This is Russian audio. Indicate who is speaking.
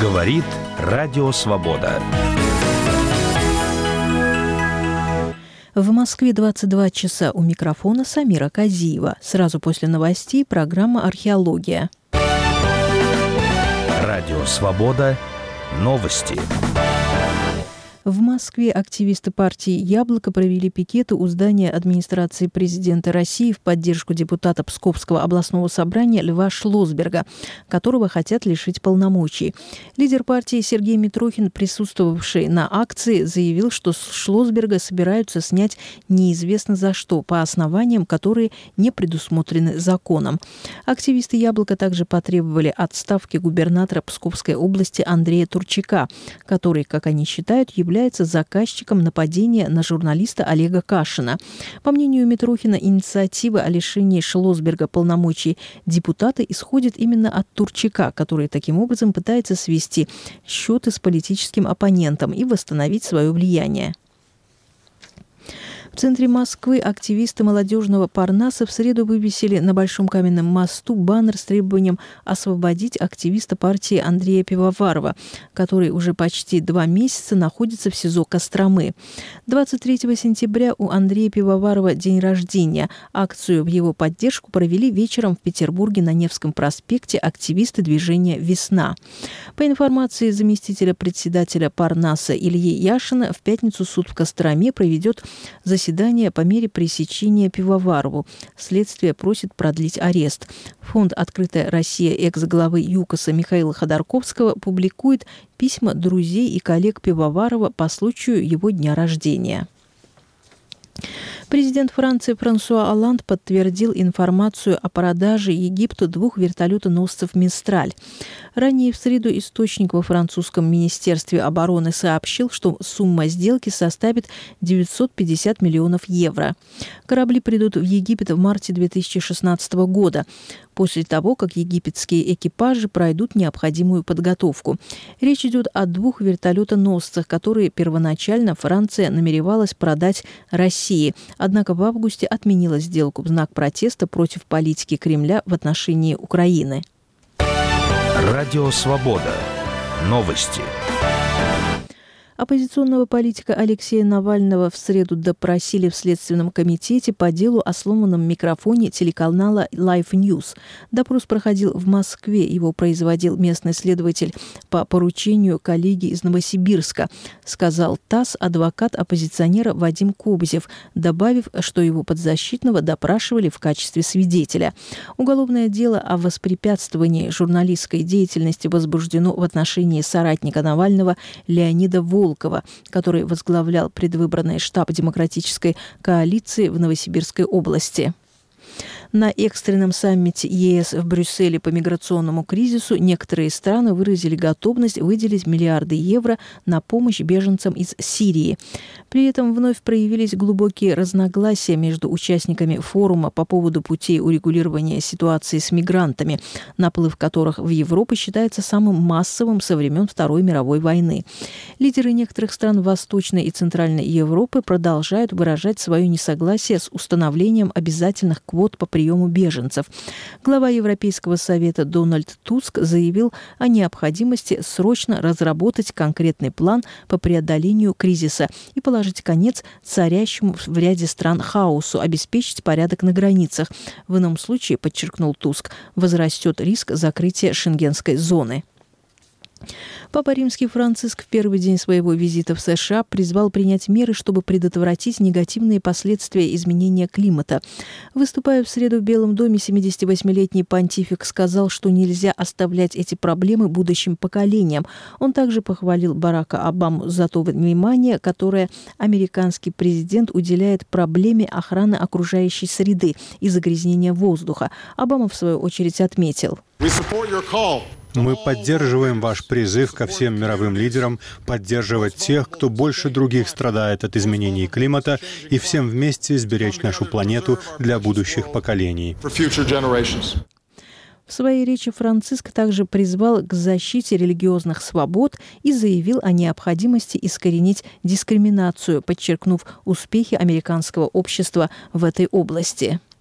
Speaker 1: Говорит Радио Свобода.
Speaker 2: В Москве 22 часа. У микрофона Самира Казиева. Сразу после новостей программа «Археология».
Speaker 1: Радио Свобода. Новости.
Speaker 2: В Москве активисты партии «Яблоко» провели пикеты у здания администрации президента России в поддержку депутата Псковского областного собрания Льва Шлосберга, которого хотят лишить полномочий. Лидер партии Сергей Митрохин, присутствовавший на акции, заявил, что Шлосберга собираются снять неизвестно за что, по основаниям, которые не предусмотрены законом. Активисты «Яблоко» также потребовали отставки губернатора Псковской области Андрея Турчака, который, как они считают, является заказчиком нападения на журналиста Олега Кашина. По мнению Митрохина, инициатива о лишении Шлосберга полномочий депутата исходит именно от Турчака, который таким образом пытается свести счеты с политическим оппонентом и восстановить свое влияние. В центре Москвы активисты молодежного Парнаса в среду вывесили на Большом каменном мосту баннер с требованием освободить активиста партии Андрея Пивоварова, который уже почти 2 месяца находится в СИЗО Костромы. 23 сентября у Андрея Пивоварова день рождения. Акцию в его поддержку провели вечером в Петербурге на Невском проспекте активисты движения «Весна». По информации заместителя председателя Парнаса Ильи Яшина, в пятницу суд в Костроме проведет заседание по мере пресечения Пивоварову. Следствие просит продлить арест. Фонд «Открытая Россия» экс-главы ЮКОСа Михаила Ходорковского публикует письма друзей и коллег Пивоварова по случаю его дня рождения. Президент Франции Франсуа Олланд подтвердил информацию о продаже Египту 2 вертолетоносцев «Мистраль». Ранее в среду источник во французском министерстве обороны сообщил, что сумма сделки составит 950 миллионов евро. Корабли придут в Египет в марте 2016 года, после того, как египетские экипажи пройдут необходимую подготовку. Речь идет о 2 вертолетоносцах, которые первоначально Франция намеревалась продать России. Однако в августе отменила сделку в знак протеста против политики Кремля в отношении Украины.
Speaker 1: Радио Свобода. Новости.
Speaker 2: Оппозиционного политика Алексея Навального в среду допросили в Следственном комитете по делу о сломанном микрофоне телеканала Life News. Допрос проходил в Москве. Его производил местный следователь по поручению коллеги из Новосибирска, сказал ТАСС адвокат оппозиционера Вадим Кобзев, добавив, что его подзащитного допрашивали в качестве свидетеля. Уголовное дело о воспрепятствовании журналистской деятельности возбуждено в отношении соратника Навального Леонида Волкова, который возглавлял предвыборный штаб Демократической коалиции в Новосибирской области. На экстренном саммите ЕС в Брюсселе по миграционному кризису некоторые страны выразили готовность выделить миллиарды евро на помощь беженцам из Сирии. При этом вновь проявились глубокие разногласия между участниками форума по поводу путей урегулирования ситуации с мигрантами, наплыв которых в Европу считается самым массовым со времен Второй мировой войны. Лидеры некоторых стран Восточной и Центральной Европы продолжают выражать свое несогласие с установлением обязательных квот по приему беженцев. Глава Европейского совета Дональд Туск заявил о необходимости срочно разработать конкретный план по преодолению кризиса и положить конец царящему в ряде стран хаосу, обеспечить порядок на границах. В ином случае, подчеркнул Туск, возрастет риск закрытия шенгенской зоны. Папа Римский Франциск в первый день своего визита в США призвал принять меры, чтобы предотвратить негативные последствия изменения климата. Выступая в среду в Белом доме, 78-летний понтифик сказал, что нельзя оставлять эти проблемы будущим поколениям. Он также похвалил Барака Обаму за то внимание, которое американский президент уделяет проблеме охраны окружающей среды и загрязнения воздуха. Обама, в свою очередь, отметил:
Speaker 3: Мы поддерживаем ваш призыв ко всем мировым лидерам поддерживать тех, кто больше других страдает от изменений климата, и всем вместе сберечь нашу планету для будущих поколений.
Speaker 2: В своей речи Франциск также призвал к защите религиозных свобод и заявил о необходимости искоренить дискриминацию, подчеркнув успехи американского общества в этой области.